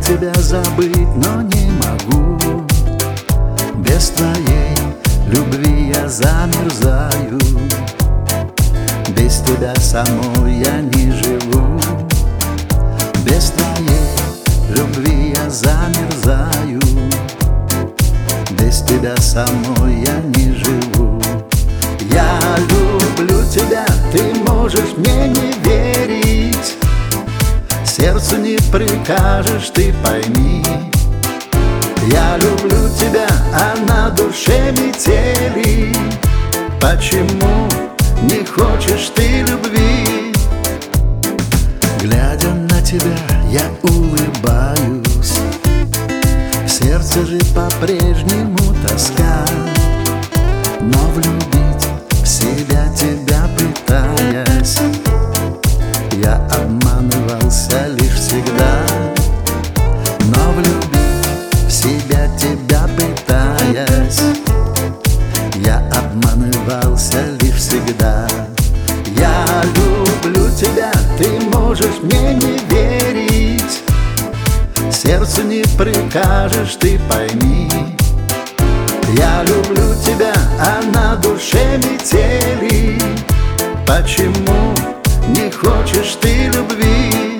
тебя забыть, но не могу. Без твоей любви я замерзаю, без тебя самой я не живу. Без твоей любви я замерзаю, без тебя самой я не живу. Я люблю тебя, ты можешь мне не верить, сердцу не прикажешь, ты пойми. Я люблю тебя, а на душе метели. Почему не хочешь ты любви? Глядя на тебя, я улыбаюсь, в сердце же по-прежнему тоска. Но влюбить в себя тебя пытаясь, я обманывался лишь всегда. Но влюбить в себя тебя пытаясь, я обманывался лишь всегда. Я люблю тебя, ты можешь мне не верить, сердцу не прикажешь, ты пойми. Я люблю тебя, а на душе метели. Почему не хочешь ты любви?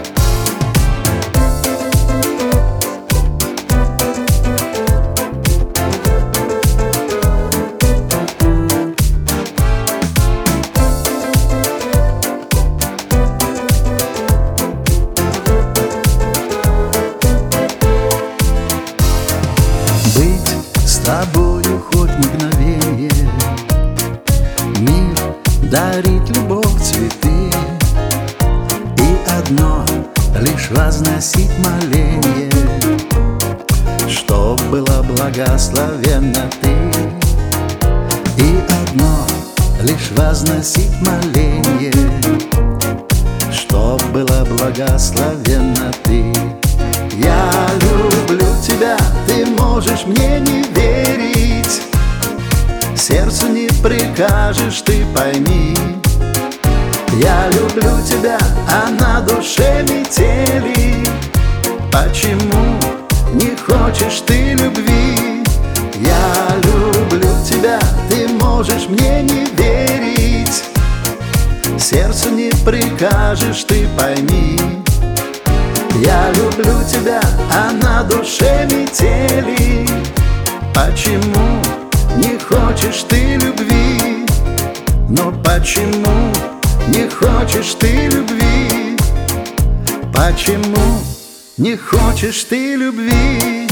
Быть с тобою хоть мгновенье, мир дарит любовь, цветы, и одно лишь возносить моление, чтоб была благословенна ты. И одно лишь возносить моление, чтоб была благословенна ты. Я люблю тебя, ты можешь мне не верить, сердцу не прикажешь, ты пойми. Я люблю тебя, а на душе метели. Почему не хочешь ты любви? Я люблю тебя, ты можешь мне не верить, сердцу не прикажешь, ты пойми. Я люблю тебя, а на душе метели. Почему не хочешь ты любви? Но почему не хочешь ты любви? Почему не хочешь ты любви?